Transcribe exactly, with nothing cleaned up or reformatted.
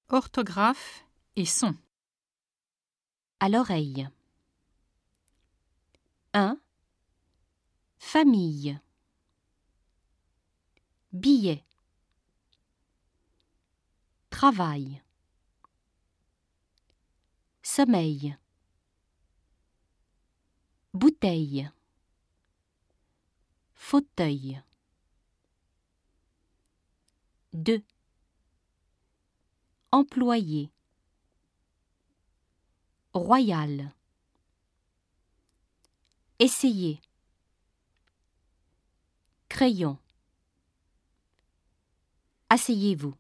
Orthographe et son. À l'oreille. un. Famille. Billet. Travail. Sommeil. Bouteille. Fauteuil. deux. Employé. Royal. Essayer. Crayon. Asseyez-vous.